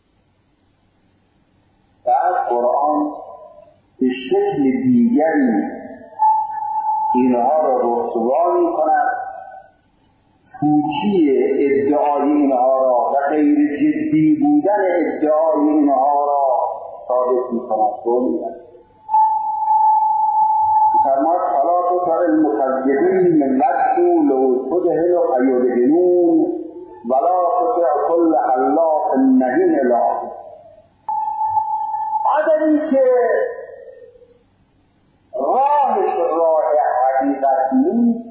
بعد قرآن به شکل دیگری اینها را رسوا می‌کند، پوچی ادعای اینها را و غیر جدی بودن ادعای اینها را ثابت می‌کند. فرماد فلا تطع المكذبین لدوا لو تدهن فیدهنون ولا تطع كل حلاف مهین لاهین. آدمی که راهش راه حقیقت نیست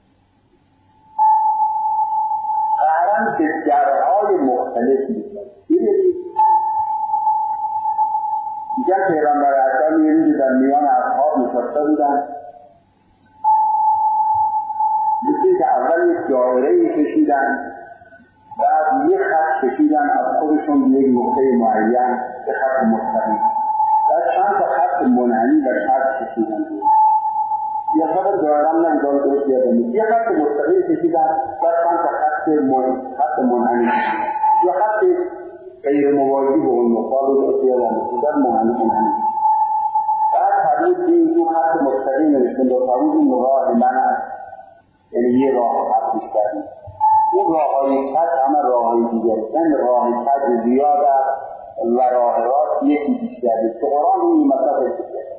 قرن به درهای مختلف می‌کنه. دیگر پیغمبر اکرم یه روزی در میان اصحاب نشسته بودن، مثل که اول یک دایره‌ای کشیدن، بعد یک خط کشیدن از خودشون به یک نقطه معین به خط مستقیم، بعد چند تا خط منحنی و چرخ کشیدن. یه خط دایره‌ام نمی‌دونم درست یادم نیست، یه خط مستقیم کشیدن، بعد چند تا خط منحنی، یه خط غیر موازی به اون نقطه رو اختیار می‌کنن منحنی. بعد فرمود که این دو خط مستقیم نوشتن دو فرمود این راه من است، یعنی یه راه خط پیش کردیم. اون راه‌های کج همه راه‌های دیگری، این راه کج زیاد است و راه راست یکی بیشتر است. تو قرآن این مطلب است.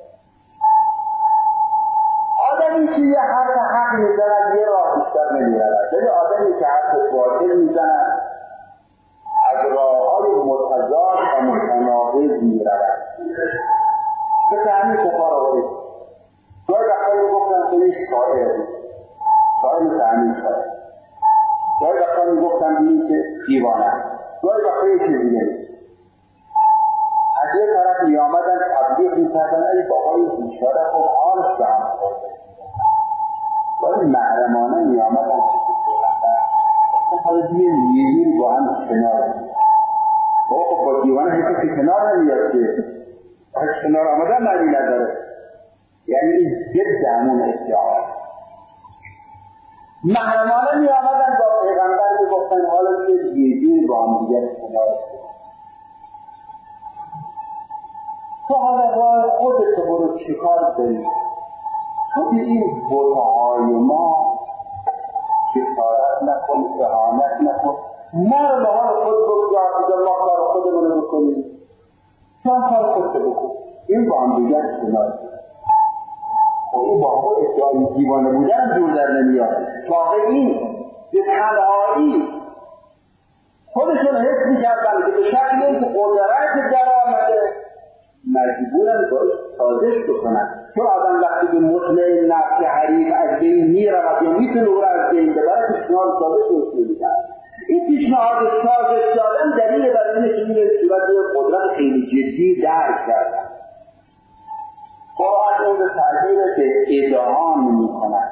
آدمی که یه حرف میزند یه راه بیشتر نمی‌رود، ولی آدمی که حرف باطل میزند از راه‌های متضاد و متناقض می‌رود. مثل همین کفار آورید. گاهی وقتا میگفتن که این شاعر بود، شاعر مثل همین شاعر. گاهی وقتا میگفتن این که دیوانه است، گاهی وقتا یه چیز دیگه نیست. از یه طرف می‌آمدن تبلیغ می‌کردن ای بابای بیچاره خب حالش به هم خورده. گاهی محرمانه می‌آمدن حالا دیگه می‌گیری با هم کنار خب با دیوانه هیچی کنار نمیاد که کنار آمدن معنی نداره. یعنی این جد همون ادعا محرمانه می‌آمدن با پیغمبر می‌گفتن حالا دیگه با هم دیگه کنار تو حالا راه خودت برو چیکار داری؟ تو به این بت‌های ما کفارت نکن، اهانت نکن، ما رو به حال خود بگذار ما کار خودمون بکنیم، چون کار خودت بکن. این با هم دیگر کنار این با خود ادعای دیوانه بودن دور در نمیاد. واقع این به تنهایی خودش خودشون حس می‌کردن که به شکل اینکه قدرت در آمده مجبورن باید سازش بکنن. چون آدم وقتی به مطمئن نفس حریف از بین میرود یا میتونه او را از بین ببره پیشنهاد سازش می‌کنه. این پیشنهاد سازش دادن دلیل بر اینه که این صورت قدرت خیلی جدی درک کردن. قرآن اون رو تعبیر به ادهان می‌کند.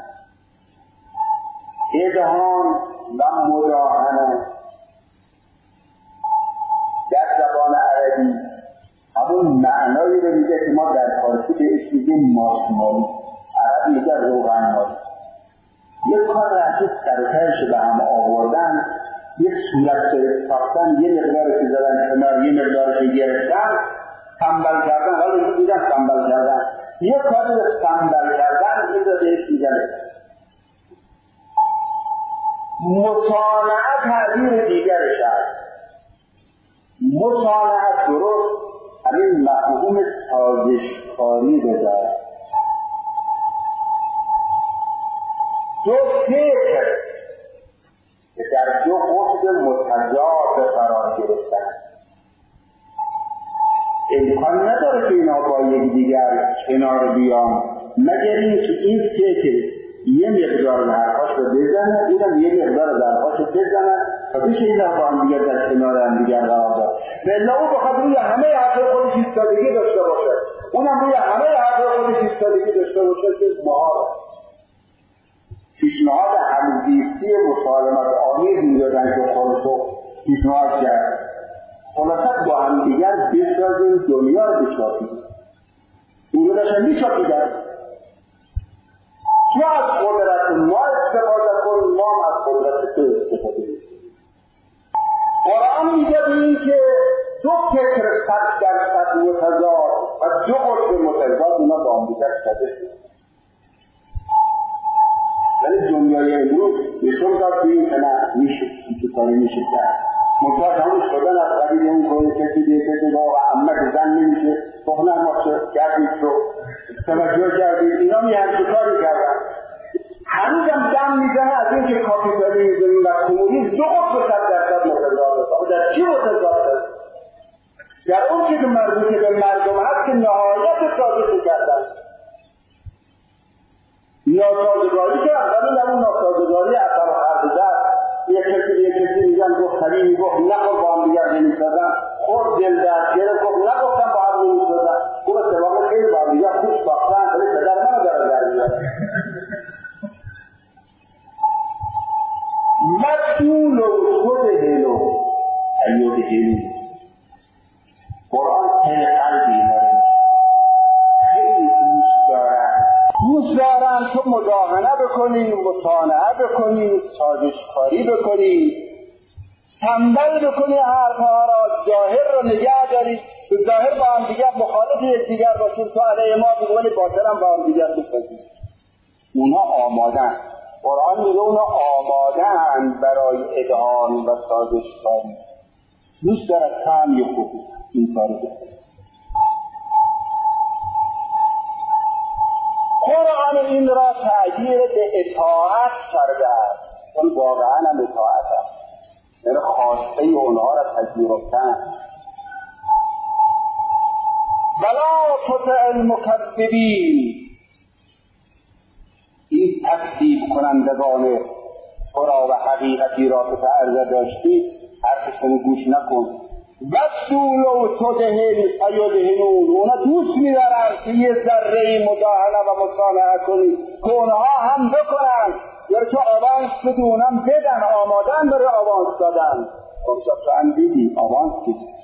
ادهان و مداهنه در زبان عربی همون معنایی رو میده که ما در فارسی بهش میگیم ماسمالی، عربی میگه روغنمالی. یک کار را که سرترش به هم آوردن، یک صورت ساختن، یه مقدارش زدن کنار، یه مقدارش گرفتن، تنبل کردن. حالا میگن تنبل کردن، یک کاری رو تنبل کردن این رو بهش میگن. مصانعت تعبیر دیگرش هست. مصانعت درست همین مفهوم سازشکاری رو داره. دو فکر که در دو قطب متضاد قرار گرفتن امکان نداره که اینا با یکدیگر کنار بیان، مگر اینکه این فکر یه مقدار حرفاش رو بزنه، اینم یه مقدار حرفاش رو بزنه تا بشه اینا با هم دیگر در کنار هم دیگر قرار داد. بله او بخواد روی همه حرفای خودش ایستادگی داشته باشه، اونم روی همه حرفای خودش ایستادگی داشته باشه که محاله. پیشنهاد همزیستی مسالمت آمیز میدادن که خودشو پیشنهاد کرد. خلاصت با هم دیگر بسازیم دنیا رو بچاپیم. این رو داشتن میچاپیدن. تو از قدرت ما استفاده کن، ما از قدرت تو استفاده کن. قرآن میگه این که دو فکر 100% متضاد و دو قطب متضاد اینا با هم دیگر سازش میکنن. ولی دنیای امروز نشون داد که این که نه میشه، این کاری میشه کرد. منتها همون شدن از قبیل اون کنه کسی دیگه کسی با عمک زن نمیشه بخنه ما کردید رو توجه کردید اینا همچه کاری کردن. هنوزم دم میزنه از این که کاپیتالیسم و کمونیسم دو قطب 100% متضاد. در چی متضاد؟ در اون چیز که مربوط به مردم هست که نهایت سازش کردن. ناسازگاری که اصلا اون ناسازگاری اثر خرد دست یک کسی میگن گفت خیلی میگفت نخور با هم دیگر نمیسازن، خود دل دست گره گفت نگفتم با هم نمیسازن، گفت اتفاقا خیلی با هم دیگر خوش باختن خیلی پدر منو دارن در میارن. مسئول و خود هلو ایوه هلو قرآن خیلی قلبی داره، خیلی دوست دارن تو مداهنه بکنی، مصانعه بکنی، سازشکاری بکنی، تنبل بکنی، حرفها را ظاهر رو نگه داری، به ظاهر با هم دیگر مخالف یکدیگر باشیم، تو علیه ما بگوانی باطل هم با هم دیگر بپذیریم. اونا آمادن. قرآن میگه اونا آمادن برای ادهان و سازشکاری. دوست دارد هم یه خوبی این کارو بکنی. قرآن این را تعبیر به اطاعت کرده است. اون واقعا هم اطاعت است. یعنی خواسته اونها را پذیرفتن. ولا تطع المکذبین، این تکذیب کنندگان تو را و حقیقتی را که عرضه داشتی حرفشون گوش نکن. وَسُّوا لَوْ تُدْهِنُ فَيُدْهِنُونَ، اونا دوست می‌دارن که یه ذره‌ای مداهنه و مصانعه کنی که اونها هم بکنن، یا تو آوانس بدی اونم بدن، آمادن برای آوانس دادن. تو هم دیدی آوانس بدی